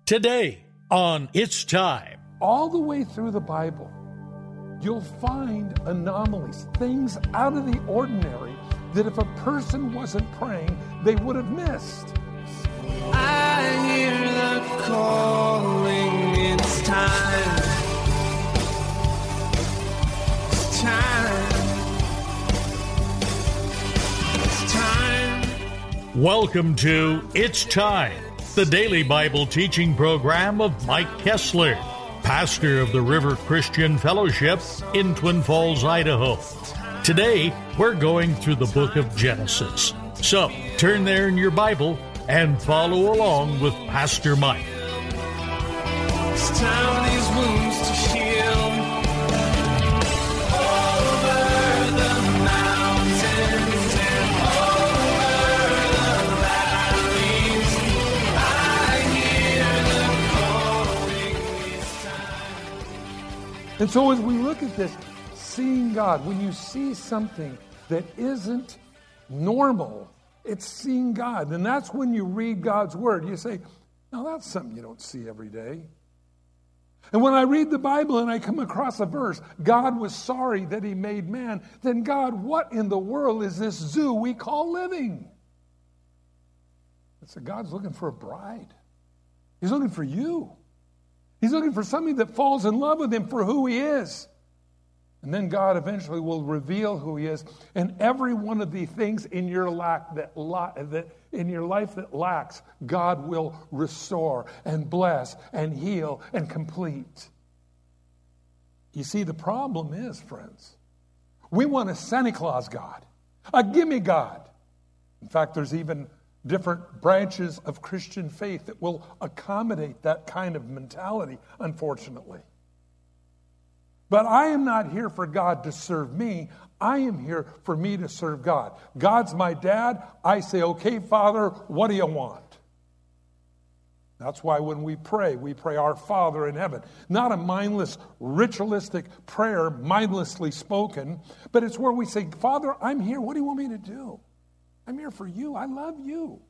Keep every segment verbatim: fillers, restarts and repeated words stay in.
Today on It's Time. All the way through the Bible, you'll find anomalies, things out of the ordinary that if a person wasn't praying, they would have missed. I hear the calling, it's time. It's time. It's time. Welcome to It's Time, the daily Bible teaching program of Mike Kessler, pastor of the River Christian Fellowship in Twin Falls, Idaho. Today, we're going through the book of Genesis. So, turn there in your Bible and follow along with Pastor Mike. It's time these wounds to heal. Over the mountains and over the valleys, I hear the calling, it's time. And so as we look at this, seeing God, when you see something that isn't normal, it's seeing God. And that's when you read God's Word. You say, now that's something you don't see every day. And when I read the Bible and I come across a verse, God was sorry that he made man, then God, what in the world is this zoo we call living? I said, God's looking for a bride. He's looking for you. He's looking for somebody that falls in love with him for who he is. And then God eventually will reveal who he is. And every one of the things in your lack that, la- that in your life that lacks, God will restore and bless and heal and complete. You see, the problem is, friends, we want a Santa Claus God, a gimme God. In fact, there's even different branches of Christian faith that will accommodate that kind of mentality, unfortunately. But I am not here for God to serve me. I am here for me to serve God. God's my dad. I say, okay, Father, what do you want? That's why when we pray, we pray our Father in heaven. Not a mindless, ritualistic prayer, mindlessly spoken, but it's where we say, Father, I'm here. What do you want me to do? I'm here for you. I love you.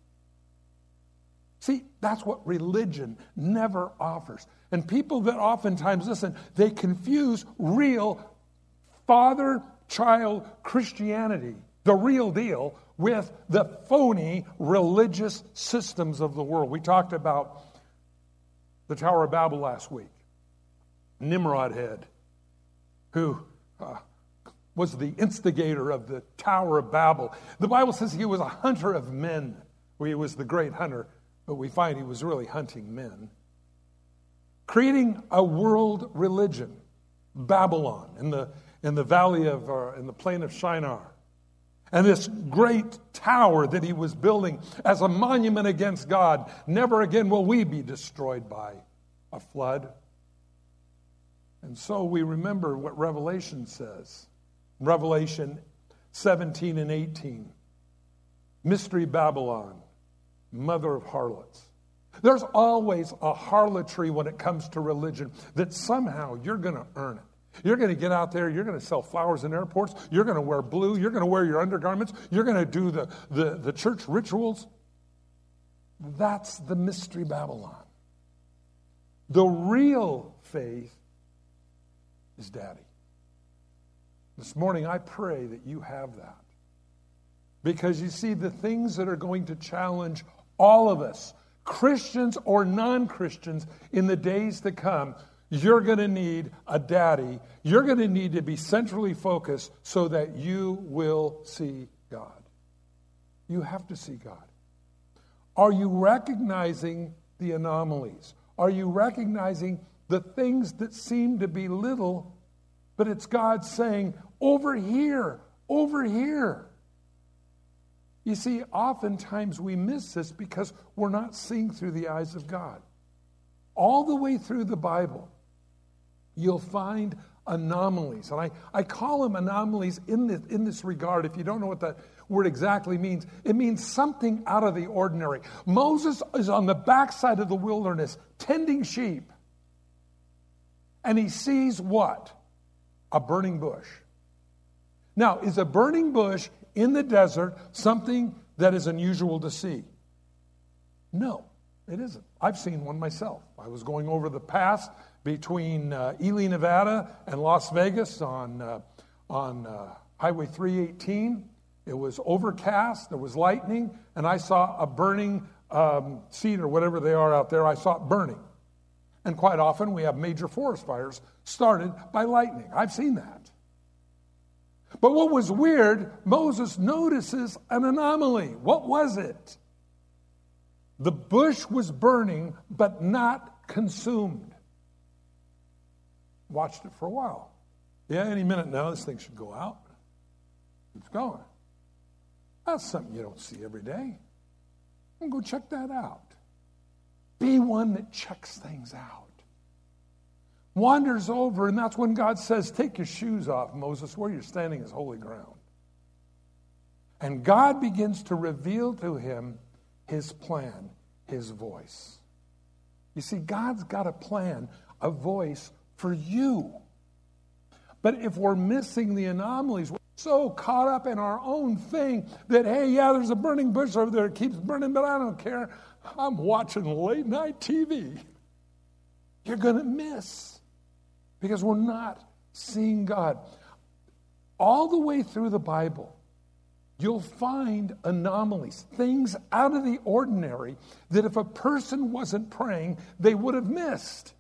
See, that's what religion never offers. And people that oftentimes, listen, they confuse real father-child Christianity, the real deal, with the phony religious systems of the world. We talked about the Tower of Babel last week. Nimrod had, who uh, was the instigator of the Tower of Babel. The Bible says he was a hunter of men. Well, he was the great hunter, but we find he was really hunting men. Creating a world religion, Babylon, in the in the valley of, uh, in the plain of Shinar. And this great tower that he was building as a monument against God. Never again will we be destroyed by a flood. And so we remember what Revelation says. Revelation seventeen and eighteen. Mystery Babylon, mother of harlots. There's always a harlotry when it comes to religion that somehow you're going to earn it. You're going to get out there, you're going to sell flowers in airports, you're going to wear blue, you're going to wear your undergarments, you're going to do the, the, the church rituals. That's the Mystery Babylon. The real faith is Daddy. This morning I pray that you have that. Because you see, the things that are going to challenge all of us, Christians or non-Christians, in the days to come, you're going to need a daddy. You're going to need to be centrally focused so that you will see God. You have to see God. Are you recognizing the anomalies? Are you recognizing the things that seem to be little, but it's God saying, over here, over here. You see, oftentimes we miss this because we're not seeing through the eyes of God. All the way through the Bible, you'll find anomalies. And I, I call them anomalies in this, in this regard. If you don't know what that word exactly means, it means something out of the ordinary. Moses is on the backside of the wilderness tending sheep. And he sees what? A burning bush. Now, is a burning bush in the desert something that is unusual to see? No. it isn't. I've seen one myself. I was going over the pass between uh, Ely, Nevada and Las Vegas on, uh, on uh, Highway three eighteen. It was overcast, there was lightning, and I saw a burning um, seed or whatever they are out there. I saw it burning. And quite often we have major forest fires started by lightning. I've seen that. But what was weird, Moses notices an anomaly. What was it? The bush was burning, but not consumed. Watched it for a while. Yeah, any minute now, this thing should go out. It's going. That's something you don't see every day. And go check that out. Be one that checks things out. Wanders over, and that's when God says, take your shoes off, Moses. Where you're standing is holy ground. And God begins to reveal to him his plan, his voice. You see, God's got a plan, a voice for you. But if we're missing the anomalies, we're so caught up in our own thing that, hey, yeah, there's a burning bush over there. It keeps burning, but I don't care. I'm watching late night T V. You're going to miss because we're not seeing God. All the way through the Bible, you'll find anomalies, things out of the ordinary that if a person wasn't praying, they would have missed.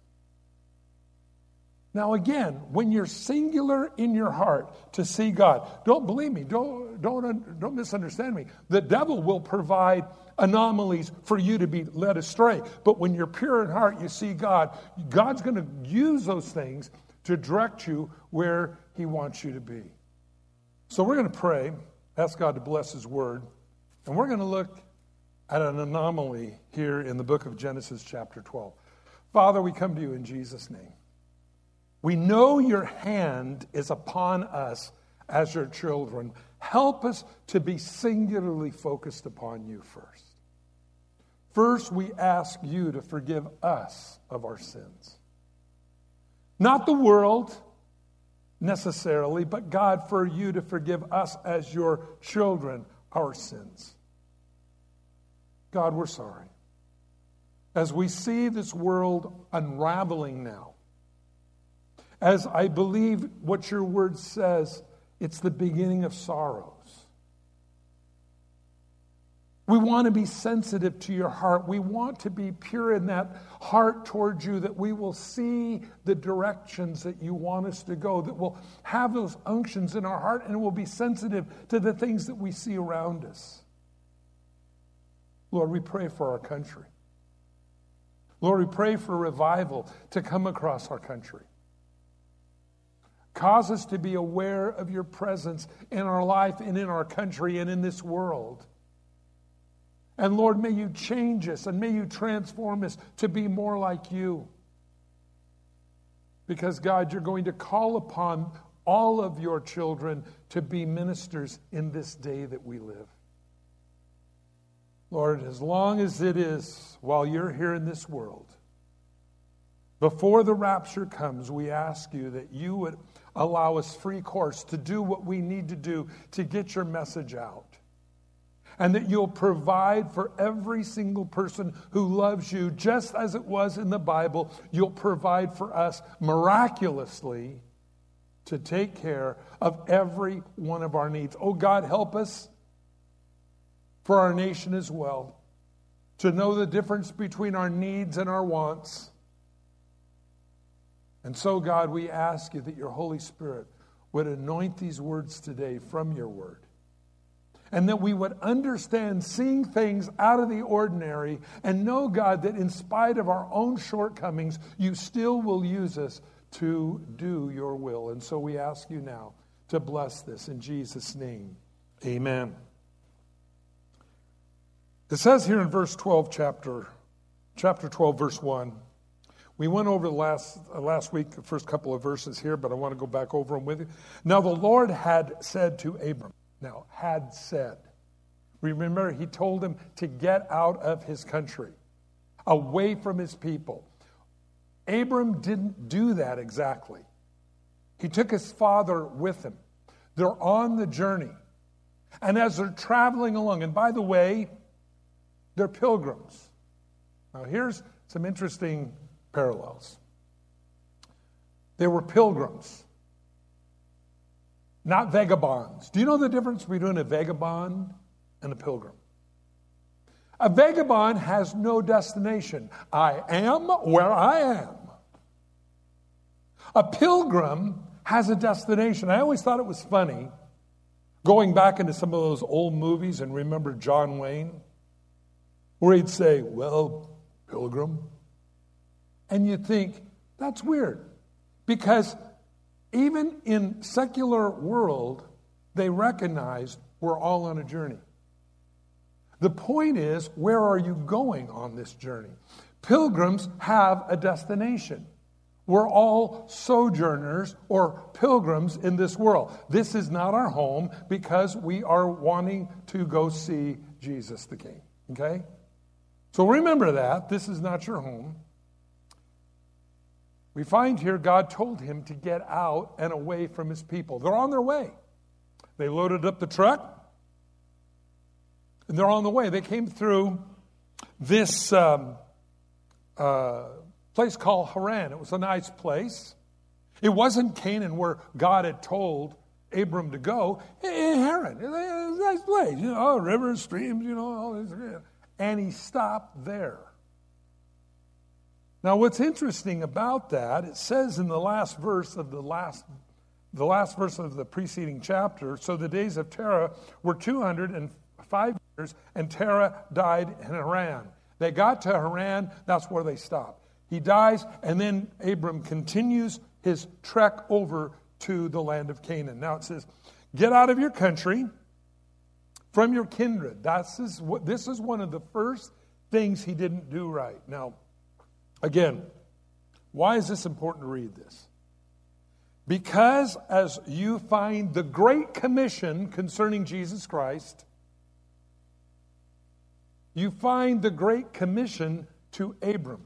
Now again, when you're singular in your heart to see God, don't believe me, don't, don't, don't misunderstand me. The devil will provide anomalies for you to be led astray. But when you're pure in heart, you see God, God's going to use those things to direct you where he wants you to be. So we're going to pray, ask God to bless his word, and we're going to look at an anomaly here in the book of Genesis chapter twelve. Father, we come to you in Jesus' name. We know your hand is upon us as your children. Help us to be singularly focused upon you first. First, we ask you to forgive us of our sins. Not the world necessarily, but God, for you to forgive us as your children our sins. God, we're sorry. As we see this world unraveling now, as I believe what your word says, it's the beginning of sorrows. We want to be sensitive to your heart. We want to be pure in that heart towards you, that we will see the directions that you want us to go, that we'll have those unctions in our heart, and we'll be sensitive to the things that we see around us. Lord, we pray for our country. Lord, we pray for revival to come across our country. Cause us to be aware of your presence in our life and in our country and in this world. And Lord, may you change us and may you transform us to be more like you. Because God, you're going to call upon all of your children to be ministers in this day that we live. Lord, as long as it is while you're here in this world, before the rapture comes, we ask you that you would allow us free course to do what we need to do to get your message out. And that you'll provide for every single person who loves you, just as it was in the Bible. You'll provide for us miraculously to take care of every one of our needs. Oh God, help us for our nation as well, to know the difference between our needs and our wants. And so, God, we ask you that your Holy Spirit would anoint these words today from your word. And that we would understand seeing things out of the ordinary and know, God, that in spite of our own shortcomings, you still will use us to do your will. And so we ask you now to bless this in Jesus' name. Amen. It says here in verse twelve, chapter, chapter twelve, verse one. We went over the last, uh, last week, the first couple of verses here, but I want to go back over them with you. Now the Lord had said to Abram, now had said. Remember, he told him to get out of his country, away from his people. Abram didn't do that exactly. He took his father with him. They're on the journey. And as they're traveling along, and by the way, they're pilgrims. Now, here's some interesting parallels. They were pilgrims, not vagabonds. Do you know the difference between a vagabond and a pilgrim? A vagabond has no destination. I am where I am. A pilgrim has a destination. I always thought it was funny, going back into some of those old movies and remember John Wayne, where he'd say, well, pilgrim. And you'd think, that's weird. Because even in secular world, they recognize we're all on a journey. The point is, where are you going on this journey? Pilgrims have a destination. We're all sojourners or pilgrims in this world. This is not our home because we are wanting to go see Jesus the King. Okay? So remember that. This is not your home. We find here God told him to get out and away from his people. They're on their way. They loaded up the truck, and they're on the way. They came through this um, uh, place called Haran. It was a nice place. It wasn't Canaan where God had told Abram to go. In Haran, it was a nice place. You know, rivers, streams, you know, all this. And he stopped there. Now, what's interesting about that, it says in the last verse of the last, the last verse of the preceding chapter, so the days of Terah were two hundred five years, and Terah died in Haran. They got to Haran, that's where they stopped. He dies, and then Abram continues his trek over to the land of Canaan. Now it says, get out of your country, from your kindred. That's is, this is one of the first things he didn't do right. Now, again, why is this important to read this? Because as you find the Great Commission concerning Jesus Christ, you find the Great Commission to Abram.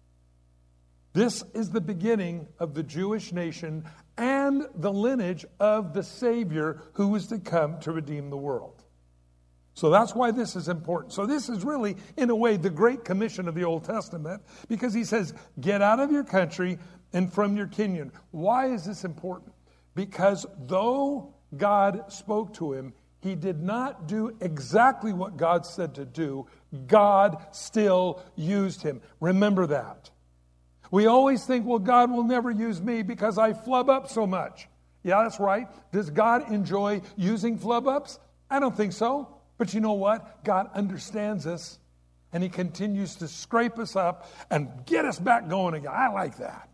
This is the beginning of the Jewish nation and the lineage of the Savior who was to come to redeem the world. So that's why this is important. So this is really, in a way, the Great Commission of the Old Testament, because he says, get out of your country and from your kindred. Why is this important? Because though God spoke to him, he did not do exactly what God said to do. God still used him. Remember that. We always think, well, God will never use me because I flub up so much. Yeah, that's right. Does God enjoy using flub ups? I don't think so. But you know what? God understands us, and he continues to scrape us up and get us back going again. I like that.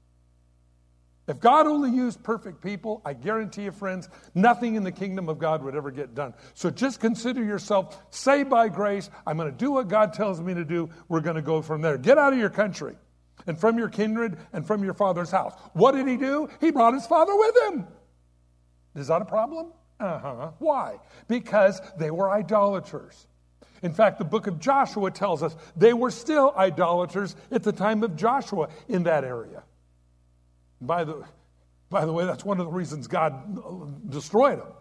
If God only used perfect people, I guarantee you, friends, nothing in the kingdom of God would ever get done. So just consider yourself saved by grace. I'm going to do what God tells me to do. We're going to go from there. Get out of your country and from your kindred and from your father's house. What did he do? He brought his father with him. Is that a problem? Uh-huh. Why? Because they were idolaters. In fact, the book of Joshua tells us they were still idolaters at the time of Joshua in that area. By the, by the way, that's one of the reasons God destroyed them.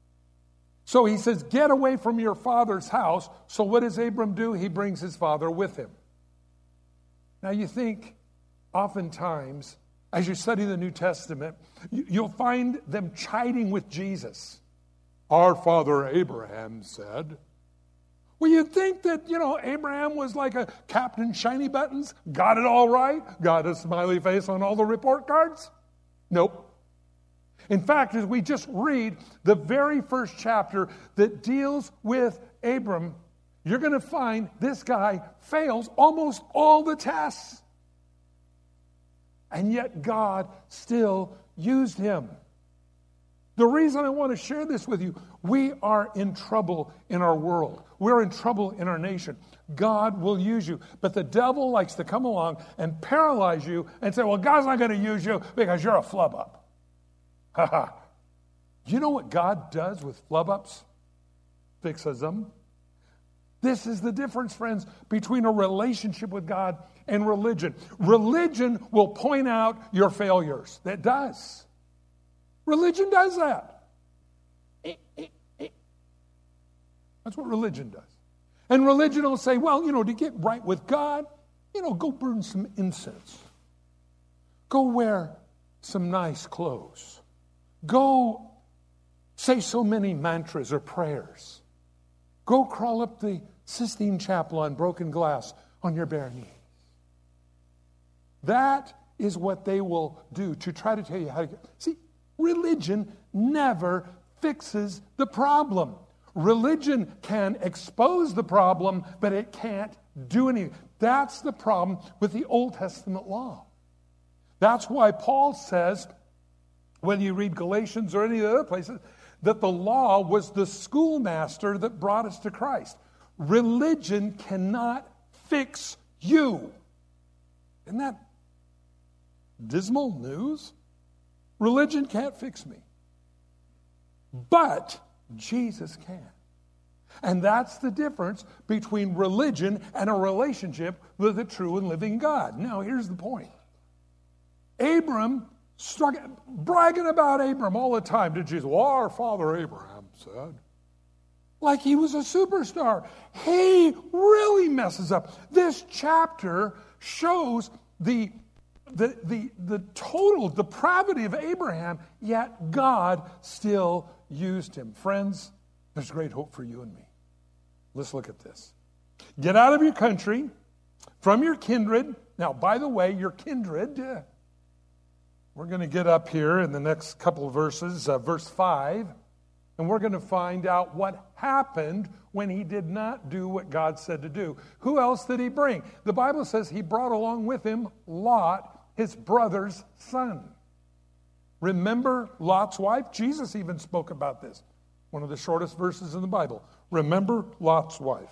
So he says, get away from your father's house. So what does Abram do? He brings his father with him. Now you think, oftentimes, as you study the New Testament, you'll find them chiding with Jesus. Our father Abraham said. Well, you'd think that, you know, Abraham was like a Captain Shiny Buttons, got it all right, got a smiley face on all the report cards. Nope. In fact, as we just read the very first chapter that deals with Abram, you're going to find this guy fails almost all the tests. And yet God still used him. The reason I want to share this with you, we are in trouble in our world. We're in trouble in our nation. God will use you. But the devil likes to come along and paralyze you and say, well, God's not going to use you because you're a flub up. Ha ha. Do you know what God does with flub ups? Fixes them. This is the difference, friends, between a relationship with God and religion. Religion will point out your failures. It does. Religion does that. That's what religion does. And religion will say, well, you know, to get right with God, you know, go burn some incense. Go wear some nice clothes. Go say so many mantras or prayers. Go crawl up the Sistine Chapel on broken glass on your bare knees. That is what they will do to try to tell you how to get. See, religion never fixes the problem. Religion can expose the problem, but it can't do anything. That's the problem with the Old Testament law. That's why Paul says, when you read Galatians or any of the other places, that the law was the schoolmaster that brought us to Christ. Religion cannot fix you. Isn't that dismal news? Religion can't fix me. But Jesus can. And that's the difference between religion and a relationship with a true and living God. Now, here's the point. Abram, struck, bragging about Abram all the time to Jesus. Well, our father Abraham said. Like he was a superstar. He really messes up. This chapter shows the, the, the, the total depravity of Abraham, yet God still used him. Friends, there's great hope for you and me. Let's look at this. Get out of your country, from your kindred. Now, by the way, your kindred, uh, we're going to get up here in the next couple of verses, uh, verse five, and we're going to find out what happened when he did not do what God said to do. Who else did he bring? The Bible says he brought along with him Lot, his brother's son. Remember Lot's wife? Jesus even spoke about this. One of the shortest verses in the Bible. Remember Lot's wife.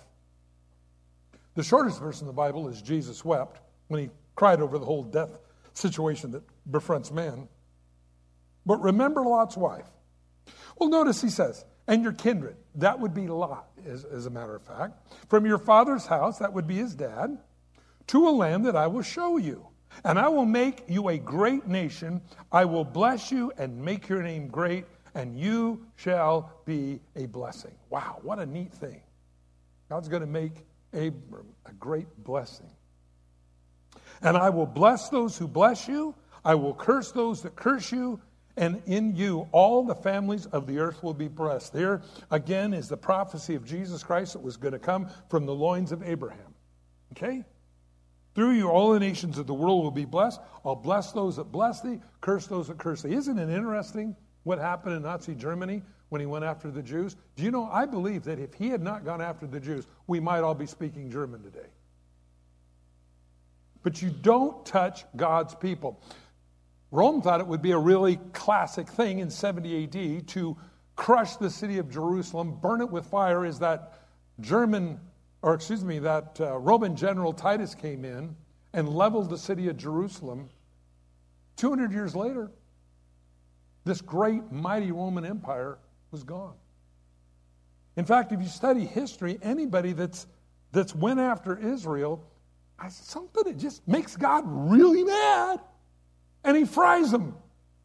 The shortest verse in the Bible is Jesus wept when he cried over the whole death situation that befronts man. But remember Lot's wife. Well, notice he says, and your kindred. That would be Lot, as, as a matter of fact. From your father's house, that would be his dad, to a land that I will show you. And I will make you a great nation. I will bless you and make your name great, and you shall be a blessing. Wow, what a neat thing. God's going to make Abram a great blessing. And I will bless those who bless you. I will curse those that curse you. And in you, all the families of the earth will be blessed. There, again, is the prophecy of Jesus Christ that was going to come from the loins of Abraham. Okay? Through you, all the nations of the world will be blessed. I'll bless those that bless thee, curse those that curse thee. Isn't it interesting what happened in Nazi Germany when he went after the Jews? Do you know, I believe that if he had not gone after the Jews, we might all be speaking German today. But you don't touch God's people. Rome thought it would be a really classic thing in seventy A D to crush the city of Jerusalem, burn it with fire, as that German, or excuse me, that uh, Roman general Titus came in and leveled the city of Jerusalem. two hundred years later, this great, mighty Roman Empire was gone. In fact, if you study history, anybody that's that's went after Israel, something that just makes God really mad. And he fries them.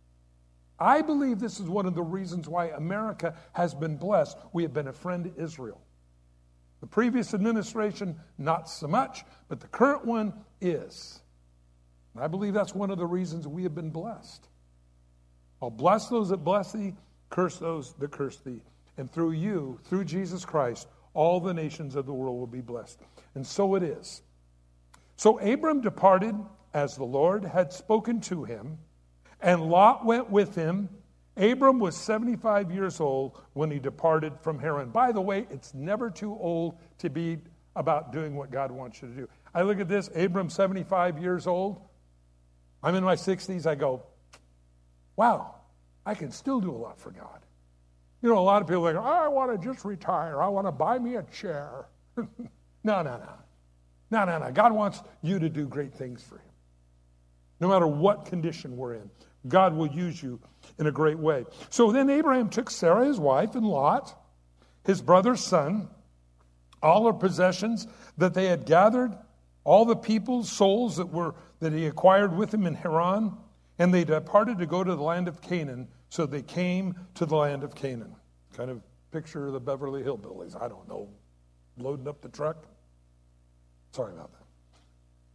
I believe this is one of the reasons why America has been blessed. We have been a friend to Israel. The previous administration, not so much, but the current one is. And I believe that's one of the reasons we have been blessed. I'll bless those that bless thee, curse those that curse thee. And through you, through Jesus Christ, all the nations of the world will be blessed. And so it is. So Abram departed as the Lord had spoken to him, and Lot went with him. Abram was seventy-five years old when he departed from Haran. By the way, it's never too old to be about doing what God wants you to do. I look at this, Abram, seventy-five years old. I'm in my sixties. I go, wow, I can still do a lot for God. You know, a lot of people are like, oh, I want to just retire. I want to buy me a chair. no, no, no. No, no, no. God wants you to do great things for him. No matter what condition we're in, God will use you in a great way. So then Abraham took Sarah, his wife, and Lot, his brother's son, all her possessions that they had gathered, all the people's souls that were that he acquired with him in Haran, and they departed to go to the land of Canaan. So they came to the land of Canaan. Kind of picture the Beverly Hillbillies. I don't know, loading up the truck. Sorry about that.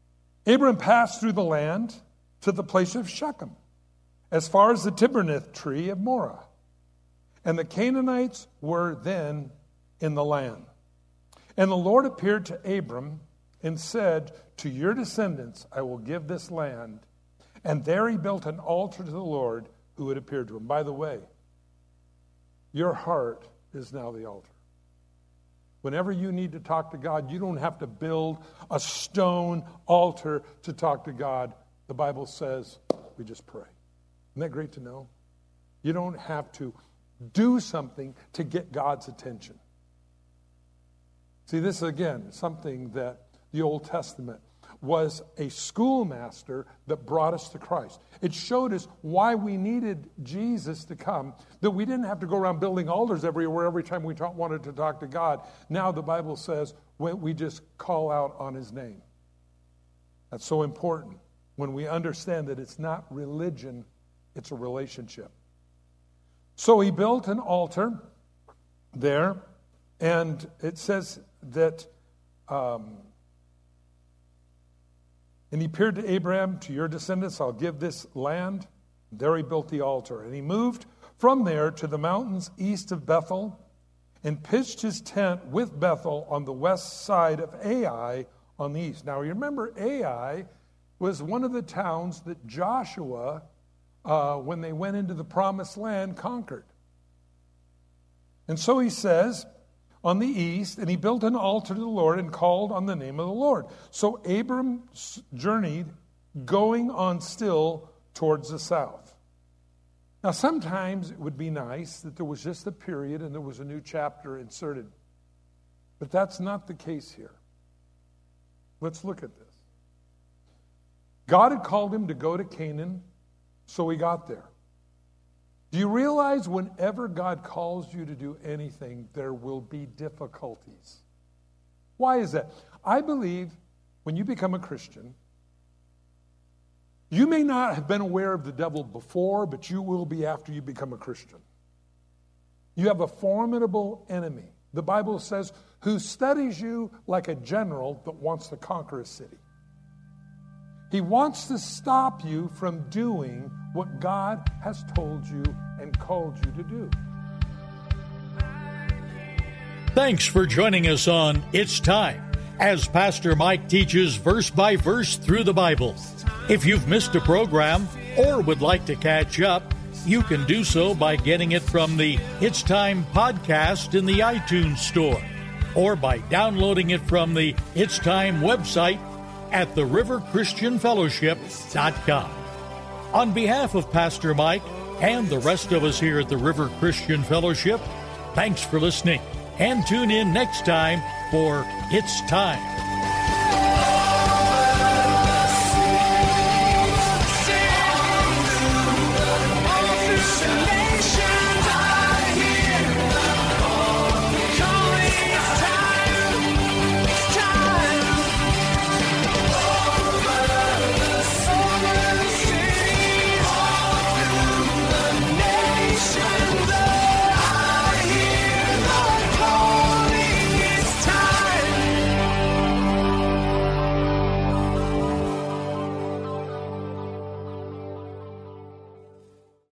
Abram passed through the land to the place of Shechem, as far as the Tibernath tree of Morah. And the Canaanites were then in the land. And the Lord appeared to Abram and said, to your descendants I will give this land. And there he built an altar to the Lord who had appeared to him. By the way, your heart is now the altar. Whenever you need to talk to God, you don't have to build a stone altar to talk to God. The Bible says we just pray. Isn't that great to know? You don't have to do something to get God's attention. See, this is, again, something that the Old Testament was a schoolmaster that brought us to Christ. It showed us why we needed Jesus to come, that we didn't have to go around building altars everywhere every time we talk, wanted to talk to God. Now the Bible says we just call out on his name. That's so important when we understand that it's not religion, it's a relationship. So he built an altar there, and it says that um, and he appeared to Abraham, to your descendants I'll give this land. There he built the altar. And he moved from there to the mountains east of Bethel and pitched his tent with Bethel on the west side of Ai on the east. Now, you remember Ai was one of the towns that Joshua, uh, when they went into the promised land, conquered. And so he says, on the east, and he built an altar to the Lord and called on the name of the Lord. So Abram journeyed, going on still towards the south. Now, sometimes it would be nice that there was just a period and there was a new chapter inserted. But that's not the case here. Let's look at this. God had called him to go to Canaan, so he got there. Do you realize whenever God calls you to do anything, there will be difficulties? Why is that? I believe when you become a Christian, you may not have been aware of the devil before, but you will be after you become a Christian. You have a formidable enemy. The Bible says, who studies you like a general that wants to conquer a city. He wants to stop you from doing what God has told you and called you to do. Thanks for joining us on It's Time, as Pastor Mike teaches verse by verse through the Bible. If you've missed a program or would like to catch up, you can do so by getting it from the It's Time podcast in the iTunes store, or by downloading it from the It's Time website at the river christian fellowship dot com. On behalf of Pastor Mike and the rest of us here at the River Christian Fellowship, thanks for listening, and tune in next time for It's Time.